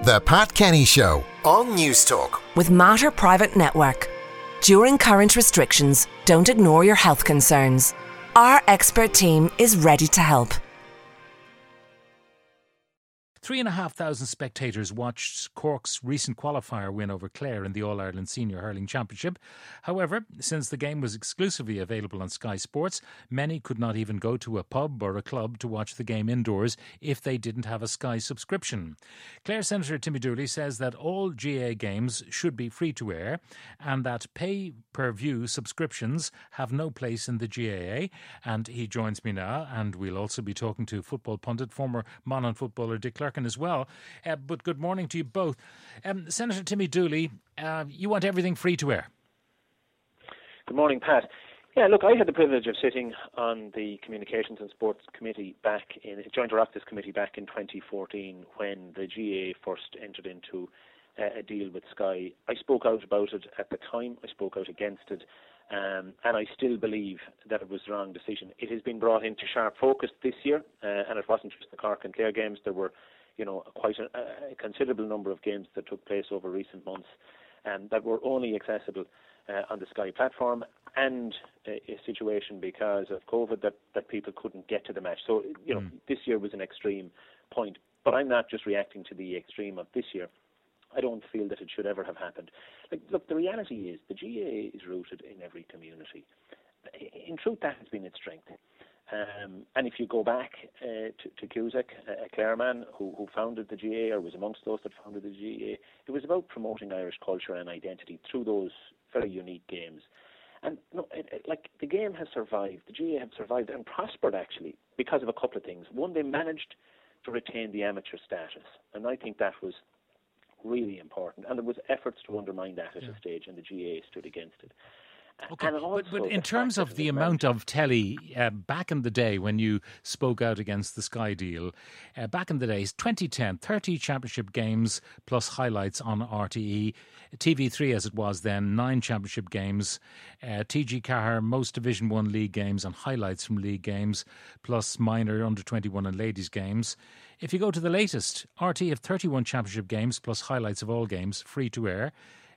The Pat Kenny Show on News Talk. With Mater Private Network. During current restrictions, don't ignore your health concerns. Our expert team is ready to help. 3,500 spectators watched Cork's recent qualifier win over Clare in the All-Ireland Senior Hurling Championship. However, since the game was exclusively available on Sky Sports, many could not even go to a pub or a club to watch the game indoors if they didn't have a Sky subscription. Clare Senator Timmy Dooley says that all GAA games should be free-to-air and that pay-per-view subscriptions have no place in the GAA. And he joins me now, and we'll also be talking to football pundit, former Monaghan footballer Dick Clark as well. But good morning to you both. Senator Timmy Dooley, you want everything free to air? Good morning, Pat. Yeah, look, I had the privilege of sitting on the Communications and Sports Committee Joint Oireachtas Committee back in 2014 when the GAA first entered into a deal with Sky. I spoke out about it at the time. I spoke out against it. And I still believe that it was the wrong decision. It has been brought into sharp focus this year, and it wasn't just the Cork and Clare games. There were, quite a considerable number of games that took place over recent months that were only accessible on the Sky platform, and a situation because of COVID that people couldn't get to the match. So, this year was an extreme point. But I'm not just reacting to the extreme of this year. I don't feel that it should ever have happened. Look, the reality is the GAA is rooted in every community. In truth, that has been its strength. And if you go back to Cusack, a Clareman who founded the GAA, or was amongst those that founded the GAA, it was about promoting Irish culture and identity through those very unique games. And the game has survived, the GAA have survived and prospered actually because of a couple of things. One, they managed to retain the amateur status, and I think that was really important, and there was efforts to undermine that at a stage, and the GAA stood against it. Okay, but in terms of the amount of telly, back in the day when you spoke out against the Sky deal, back in the days, 2010, 30 championship games plus highlights on RTE, TV3 as it was then, 9 championship games, TG Cahir, most Division 1 league games and highlights from league games, plus minor, under 21 and ladies games. If you go to the latest, RTE have 31 championship games plus highlights of all games, free to air.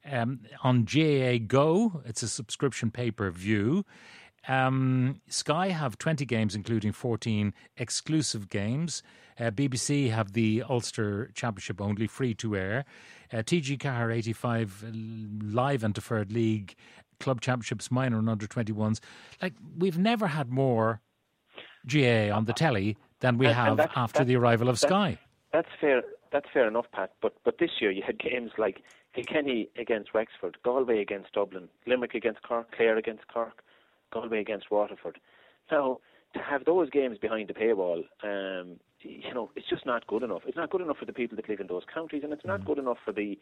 On GAA Go, it's a subscription pay-per-view. Sky have 20 games, including 14 exclusive games. BBC have the Ulster Championship only, free to air. TG Cahir 85 live and deferred league club championships, minor and under 21s. We've never had more GAA on the telly than we have after the arrival of Sky. That's fair. That's fair enough, Pat. But this year you had games like Kilkenny against Wexford, Galway against Dublin, Limerick against Cork, Clare against Cork, Galway against Waterford. Now, to have those games behind the paywall, it's just not good enough. It's not good enough for the people that live in those counties, and it's not good enough for the,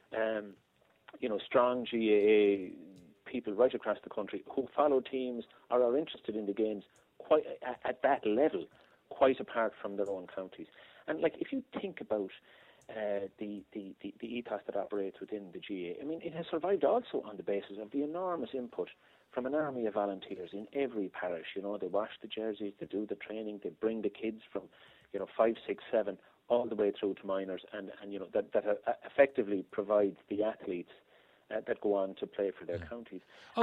strong GAA people right across the country who follow teams or are interested in the games quite at that level, quite apart from their own counties. And if you think about the ethos that operates within the GAA, I mean, it has survived also on the basis of the enormous input from an army of volunteers in every parish. They wash the jerseys, they do the training, they bring the kids from 5, 6, 7 all the way through to minors, and that effectively provides the athletes that go on to play for their counties.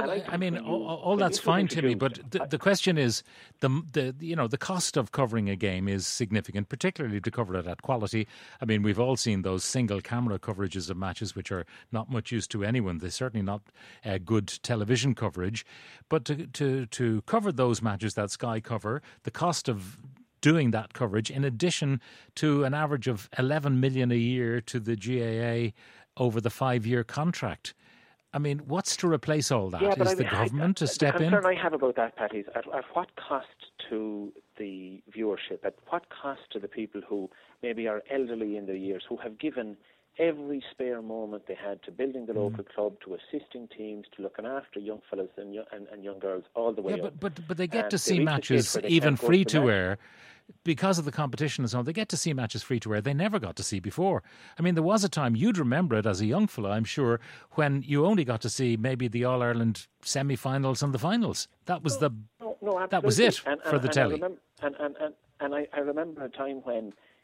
All that's fine, Timmy, but the question is the cost of covering a game is significant, particularly to cover it at quality. I mean, we've all seen those single camera coverages of matches, which are not much use to anyone. They're certainly not good television coverage. But to cover those matches that Sky cover, the cost of doing that coverage, in addition to an average of 11 million a year to the GAA over the 5-year contract. I mean, what's to replace all that? Is the government to step in? The concern I have about that, Pat, is at what cost to the viewership, at what cost to the people who maybe are elderly in their years, who have given every spare moment they had to building the local club, to assisting teams, to looking after young fellas and young girls all the way up. But they get to see matches even free to air. Because of the competition and so on, they get to see matches free to air they never got to see before. I mean, there was a time, you'd remember it as a young fella, I'm sure, when you only got to see maybe the All-Ireland semi-finals and the finals. That was that was it for the telly. I remember a time when,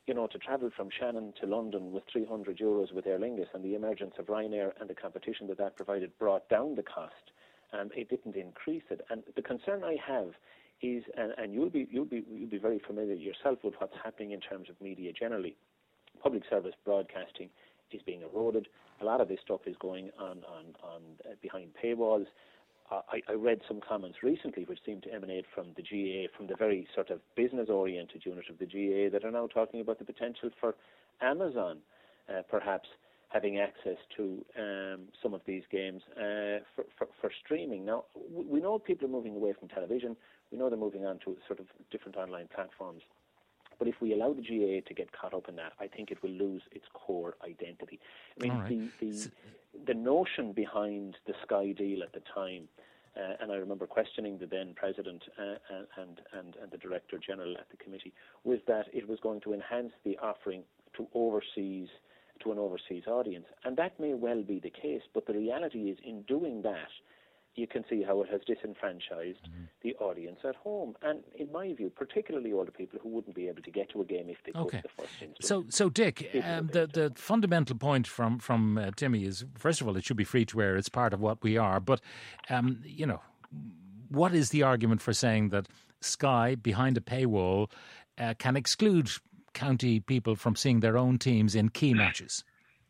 to travel from Shannon to London with €300 with Aer Lingus, and the emergence of Ryanair and the competition that provided brought down the cost. It didn't increase it. And the concern I have is, and you'll be very familiar yourself with what's happening in terms of media generally. Public service broadcasting is being eroded. A lot of this stuff is going on behind paywalls. I read some comments recently which seem to emanate from the GAA, from the very sort of business-oriented unit of the GAA, that are now talking about the potential for Amazon perhaps having access to some of these games for streaming. Now, we know people are moving away from television. We know they're moving on to sort of different online platforms. But if we allow the GAA to get caught up in that, I think it will lose its core identity. I mean, the notion behind the Sky deal at the time, and I remember questioning the then president and the director general at the committee, was that it was going to enhance the offering to an overseas audience. And that may well be the case, but the reality is, in doing that, you can see how it has disenfranchised the audience at home. And in my view, particularly older people who wouldn't be able to get to a game if they could in the first instance. So Dick, the fundamental point from Timmy is, first of all, it should be free to air. It's part of what we are. But, what is the argument for saying that Sky, behind a paywall, can exclude county people from seeing their own teams in key matches?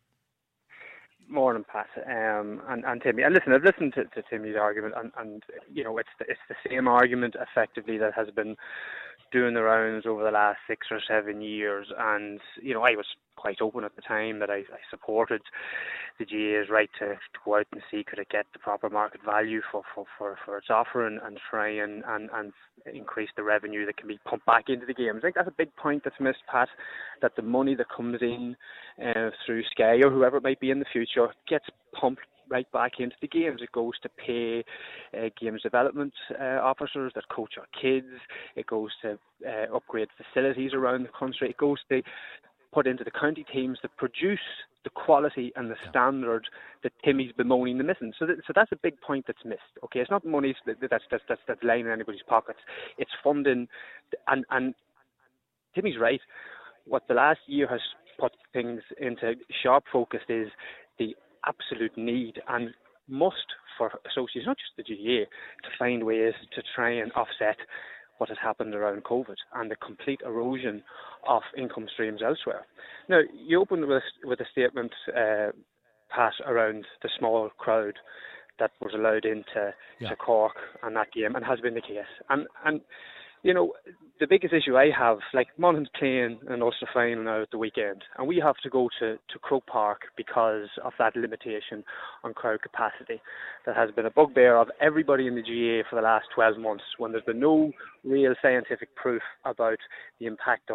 Morning, Pat, and Timmy. And listen, I've listened to Timmy's argument, and it's the same argument effectively that has been doing the rounds over the last 6 or 7 years. And I was quite open at the time that I supported the GAA's right to go out and see could it get the proper market value for its offer and try and increase the revenue that can be pumped back into the games. I think that's a big point that's missed, Pat, that the money that comes in through Sky or whoever it might be in the future gets pumped right back into the games. It goes to pay games development officers that coach our kids. It goes to upgrade facilities around the country. It goes to put into the county teams that produce the quality and the standard that Timmy's bemoaning the missing. So that's a big point that's missed. Okay, it's not money that's lying in anybody's pockets. It's funding, and Timmy's right. What the last year has put things into sharp focus is the absolute need and must for associates, not just the GAA, to find ways to try and offset what has happened around COVID and the complete erosion of income streams elsewhere. Now, you opened with a statement, Pat, around the small crowd that was allowed into Cork and that game, and has been the case. And the biggest issue I have, like Monaghan's playing an Ulster final now at the weekend, and we have to go to Croke Park because of that limitation on crowd capacity that has been a bugbear of everybody in the GAA for the last 12 months, when there's been no real scientific proof about the impact of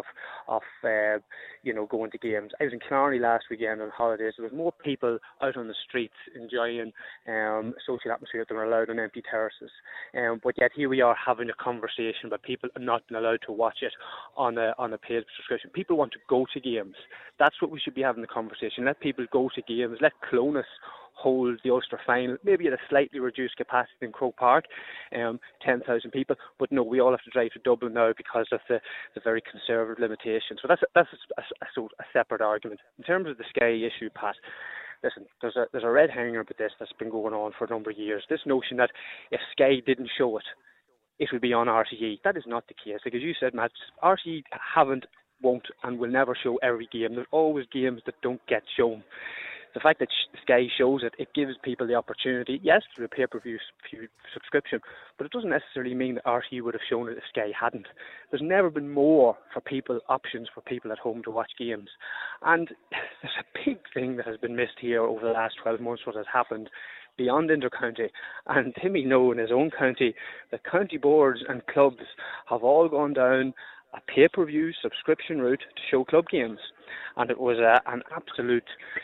going to games. I was in Killarney last weekend on holidays. There was more people out on the streets enjoying social atmosphere than were allowed on empty terraces. But yet here we are having a conversation about people not being allowed to watch it on a paid subscription. People want to go to games. That's what we should be having the conversation. Let people go to games. Let Clonus hold the Ulster final, maybe at a slightly reduced capacity in Croke Park, 10,000 people. But no, we all have to drive to Dublin now because of the very conservative limitations. So that's a separate argument. In terms of the Sky issue, Pat, listen, there's a red herring about this that's been going on for a number of years. This notion that if Sky didn't show it, it would be on RTE. That is not the case. Like as you said, Matt, RTE won't and will never show every game. There's always games that don't get shown. The fact that Sky shows it, it gives people the opportunity, yes, through a pay-per-view subscription, but it doesn't necessarily mean that RTE would have shown it if Sky hadn't. There's never been more options for people at home to watch games. And there's a big thing that has been missed here over the last 12 months, what has happened beyond inter-county. And Timmy knows in his own county, the county boards and clubs have all gone down a pay-per-view subscription route to show club games. And it was an absolute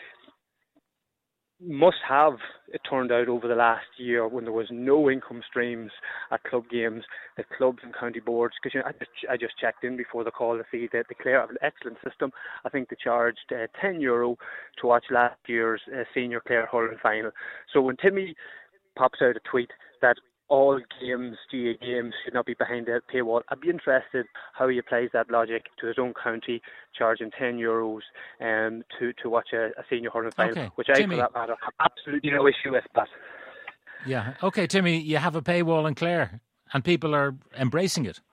must-have, it turned out, over the last year when there was no income streams at club games, the clubs and county boards, because I just checked in before the call to see that the Clare have an excellent system. I think they charged €10 to watch last year's senior Clare hurling final. So when Timmy pops out a tweet that all games, GA games, should not be behind the paywall. I'd be interested how he applies that logic to his own county, charging €10 to watch a senior hurling final, which I, for that matter, have absolutely no issue with that. Yeah. Okay, Timmy, you have a paywall in Clare, and people are embracing it.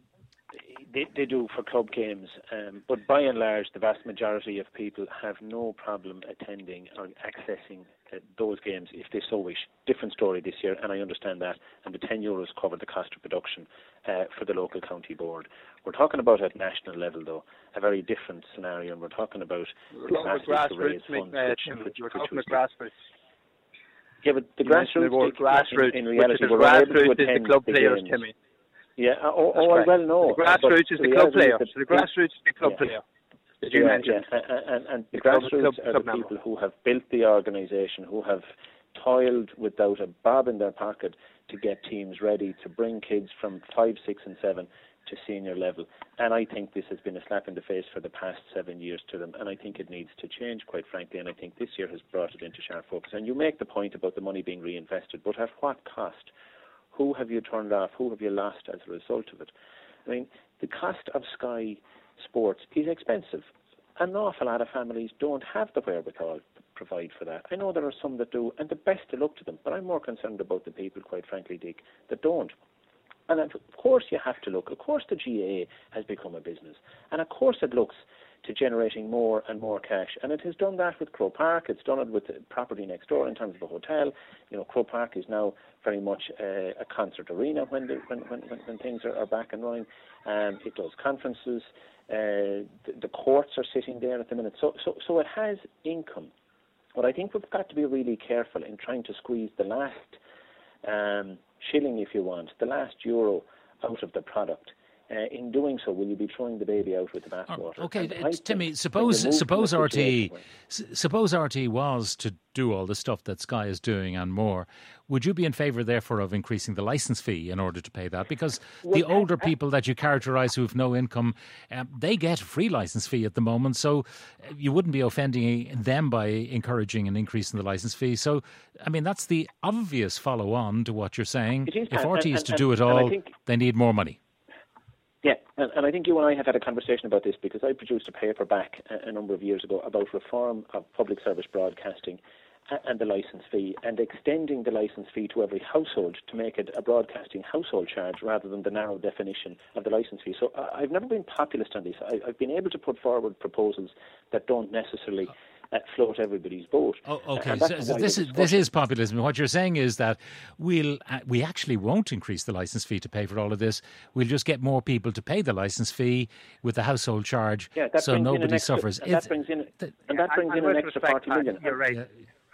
They do for club games, but by and large, the vast majority of people have no problem attending or accessing those games if they so wish. Different story this year, and I understand that. And the €10 covered the cost of production for the local county board. We're talking about at national level, though, a very different scenario, and we're talking about grassroots. We're talking about grassroots. Yeah, but the grassroots, in reality, we're grassroots is the club players, Timmy. Yeah, I well know. The grassroots is the club player. So the grassroots is the club player. Did you mention? And the grassroots are the people who have built the organisation, who have toiled without a bob in their pocket to get teams ready to bring kids from 5, 6 and 7 to senior level. And I think this has been a slap in the face for the past 7 years to them, and I think it needs to change, quite frankly, and I think this year has brought it into sharp focus. And you make the point about the money being reinvested, but at what cost? Who have you turned off? Who have you lost as a result of it? I mean, the cost of Sky Sports is expensive. An awful lot of families don't have the wherewithal to provide for that. I know there are some that do, and the best to look to them, but I'm more concerned about the people, quite frankly, Dick, that don't. And of course you have to look. Of course the GAA has become a business. And of course it looks to generating more and more cash. And it has done that with Croke Park. It's done it with the property next door in terms of a hotel. You know, Croke Park is now very much a concert arena when things are back and running. It does conferences. The courts are sitting there at the minute. So it has income. But I think we've got to be really careful in trying to squeeze the last shilling, if you want, the last euro out of the product. In doing so, will you be throwing the baby out with the bathwater? Okay, Timmy, suppose RT was to do all the stuff that Sky is doing and more. Would you be in favour, therefore, of increasing the licence fee in order to pay that? Because the older people that you characterise who have no income, they get a free licence fee at the moment, so you wouldn't be offending them by encouraging an increase in the licence fee. So, I mean, that's the obvious follow-on to what you're saying. If RT is to do it all, they need more money. Yeah, and I think you and I have had a conversation about this because I produced a paper back a number of years ago about reform of public service broadcasting and the licence fee, and extending the licence fee to every household to make it a broadcasting household charge rather than the narrow definition of the licence fee. So I've never been populist on this. I've been able to put forward proposals that don't necessarily float everybody's boat. Oh, okay, so this is populism. What you're saying is that we actually won't increase the licence fee to pay for all of this. We'll just get more people to pay the licence fee with the household charge, so nobody suffers. That brings in an extra 40 million. You're right.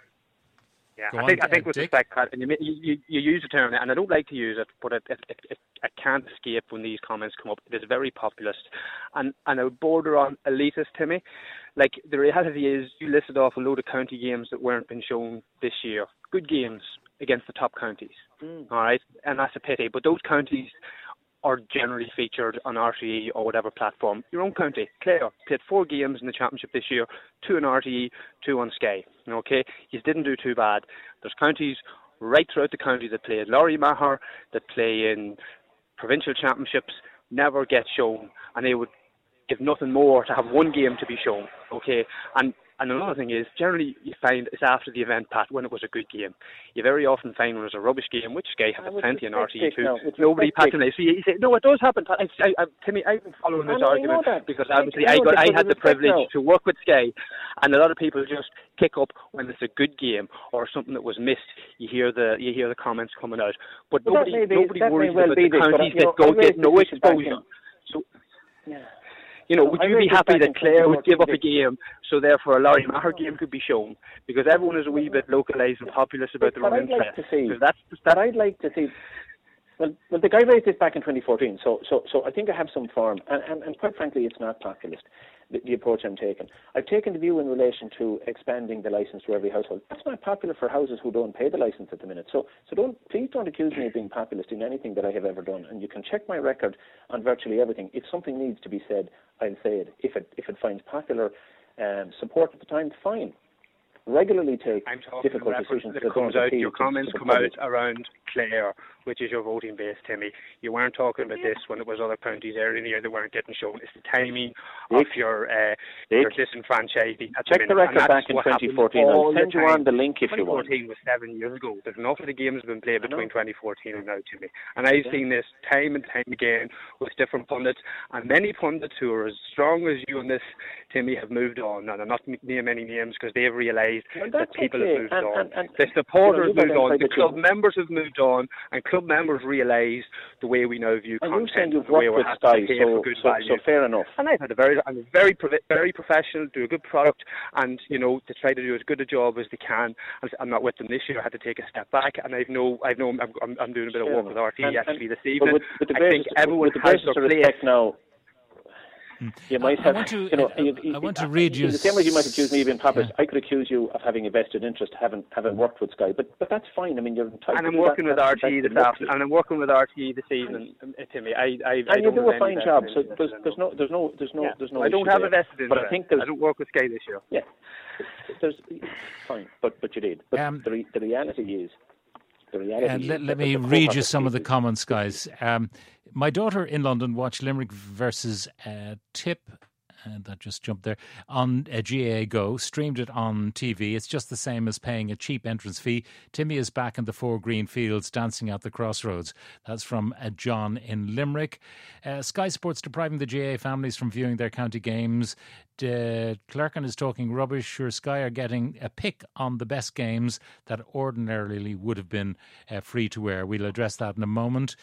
Yeah, I think with respect, Pat, and you use the term, and I don't like to use it, but I can't escape when these comments come up. It is very populist, and I would border on elitist, Timmy. Like, the reality is, you listed off a load of county games that weren't been shown this year. Good games against the top counties, all right? And that's a pity, but those counties are generally featured on RTE or whatever platform. Your own county, Clare, played 4 games in the championship this year, 2 on RTE, 2 on Sky. Okay, you didn't do too bad. There's counties right throughout the county that play at Lory-Maher, that play in provincial championships, never get shown, and they would give nothing more to have one game to be shown. Okay, and another thing is, generally you find it's after the event, Pat, when it was a good game. You very often find when it was a rubbish game, which Sky has plenty on RTE too. Nobody patronised. So you say, no, it does happen. Timmy, I've been following this argument because obviously I had the privilege to work with Sky, and a lot of people just kick up when it's a good game or something that was missed. You hear the comments coming out, but nobody worries about the counties that get no exposure. So. Yeah. You know, would you be happy that Clare would give up a game so therefore a Lory-Maher game could be shown? Because everyone is a wee bit localised and populist about their own interest. I'd like to see. Well, the guy raised this back in 2014, so I think I have some form, and quite frankly, it's not populist, the approach I'm taking. I've taken the view in relation to expanding the licence to every household. That's not popular for houses who don't pay the licence at the minute. So please don't accuse me of being populist in anything that I have ever done. And you can check my record on virtually everything. If something needs to be said, I'll say it. If it finds popular support at the time, fine. Regularly take difficult decisions. That comes out, your comments come out around Clare, which is your voting base, Timmy. You weren't talking about this when it was other counties earlier in the year that weren't getting shown. It's the timing of your disenfranchising. Check the record back in 2014. I'll send you on the link if you want. 2014 was 7 years ago. There's enough of the games have been played between 2014 and now, Timmy. And I've seen this time and time again with different pundits, and many pundits who are as strong as you on this, Timmy, have moved on. And I'm not naming any names because they've realised that people have moved on. The supporters moved on. The club members have moved on, and club members realise the way we now view content, the way we're happy to pay for good value. So fair enough. And I've had I'm very professional, do a good product, and to try to do as good a job as they can. I'm not with them this year. I had to take a step back, and I'm doing a bit of work with RT actually this evening. I think everyone has their place now. You might have, I want to read you. The same way you might accuse me of being populist, I could accuse you of having a vested interest, having worked with Sky. But that's fine. I mean, you're entitled. And I'm working with RT this afternoon. And I'm working with RT this evening, Timmy. And you do a fine job. So there's no. I don't have a vested interest. But I think I don't work with Sky this year. Yeah, there's fine. But you did. But the reality is. Let me read you some of the comments, guys. My daughter in London watched Limerick versus Tip, and that just jumped there, on GAA Go, streamed it on TV. It's just the same as paying a cheap entrance fee. Timmy is back in the 4 green fields dancing at the crossroads. That's from John in Limerick. Sky Sports depriving the GAA families from viewing their county games. Clerkin is talking rubbish. Sure, Sky are getting a pick on the best games that ordinarily would have been free to air. We'll address that in a moment.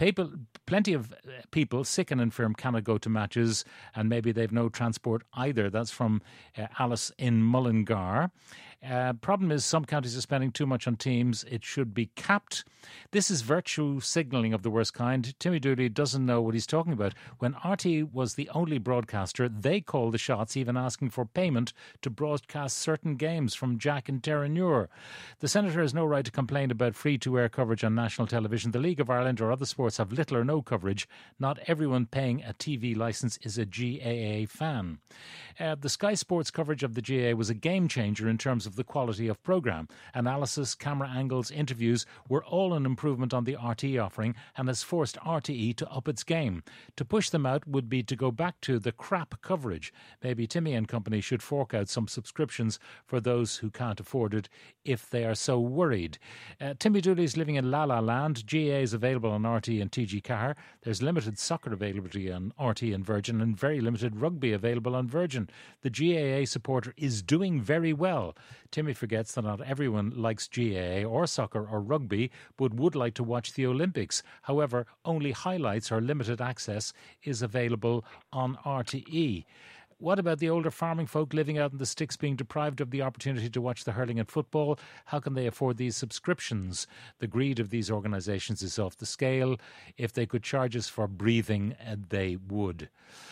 Plenty of people, sick and infirm, cannot go to matches, and maybe they've no transport either. That's from Alice in Mullingar. Problem is some counties are spending too much on teams. It should be capped. This is virtue signalling of the worst kind. Timmy Dooley doesn't know what he's talking about. When RT was the only broadcaster, they called the shots, even asking for payment to broadcast certain games, from Jack in Terenure. The Senator has no right to complain about free-to-air coverage on national television. The League of Ireland or other sports have little or no coverage. Not everyone paying a TV licence is a GAA fan. The Sky Sports coverage of the GAA was a game changer in terms of the quality of programme. Analysis, camera angles, interviews were all an improvement on the RTE offering and has forced RTE to up its game. To push them out would be to go back to the crap coverage. Maybe Timmy and company should fork out some subscriptions for those who can't afford it if they are so worried. Timmy Dooley's living in La La Land. GAA is available on RTE and TG Car. There's limited soccer availability on RTE and Virgin, and very limited rugby available on Virgin. The GAA supporter is doing very well. Timmy forgets that not everyone likes GAA or soccer or rugby, but would like to watch the Olympics. However, only highlights or limited access is available on RTE. What about the older farming folk living out in the sticks being deprived of the opportunity to watch the hurling and football? How can they afford these subscriptions? The greed of these organisations is off the scale. If they could charge us for breathing, they would.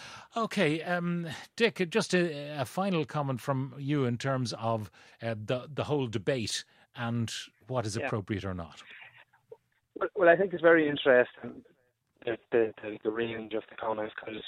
Okay, Dick, just a final comment from you in terms of the whole debate and what is appropriate or not. Well, I think it's very interesting the range of the comments, because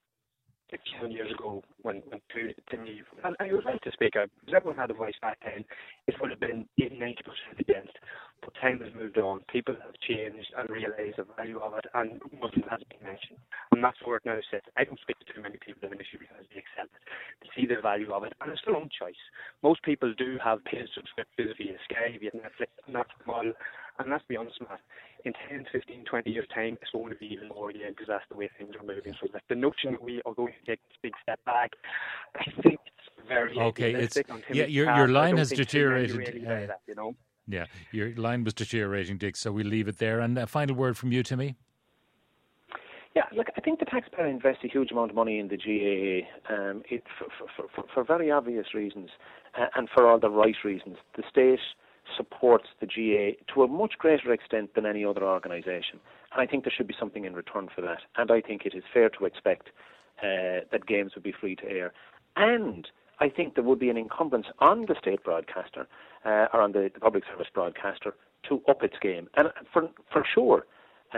7 years ago when Timmy, and you were right to speak out, because everyone had a voice back then, it would have been 80-90% against. But time has moved on, people have changed and realised the value of it, and Muslim has been mentioned. And that's where it now sits. I don't speak to too many people initially because they accept it. They see the value of it, and it's their own choice. Most people do have paid subscriptions via Sky, via Netflix, and that's the model. And let's be honest, Matt, in 10, 15, 20 years' time, it's going to be even more again, because that's the way things are moving. So the notion that we are going to take this big step back, I think it's very idealistic. Your line has deteriorated. Really that, you know? Yeah, your line was deteriorating, Dick, so we'll leave it there. And a final word from you, Timmy? Yeah, look, I think the taxpayer invests a huge amount of money in the GAA for very obvious reasons and for all the right reasons. The state supports the GAA to a much greater extent than any other organisation. And I think there should be something in return for that. And I think it is fair to expect that games would be free to air. And I think there would be an encumbrance on the state broadcaster or on the public service broadcaster to up its game. And for sure,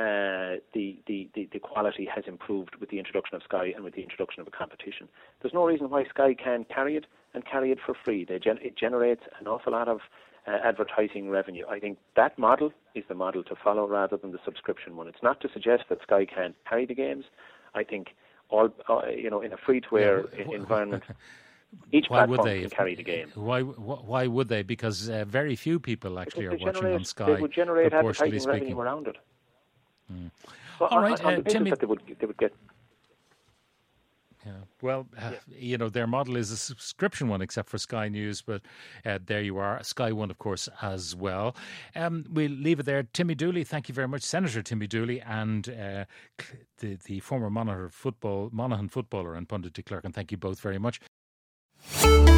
the quality has improved with the introduction of Sky and with the introduction of a competition. There's no reason why Sky can't carry it and carry it for free. It generates an awful lot of advertising revenue. I think that model is the model to follow rather than the subscription one. It's not to suggest that Sky can't carry the games. I think in a free-to-air environment, each platform can carry the game. Why would they? Because very few people actually are watching on Sky. They would generate advertising revenue around it. All right, Timmy. That they would get. Yeah. Well, their model is a subscription one, except for Sky News. But there you are, Sky One, of course, as well. We'll leave it there. Timmy Dooley, thank you very much, Senator Timmy Dooley, and the former Monaghan footballer and pundit de Klerk. And thank you both very much.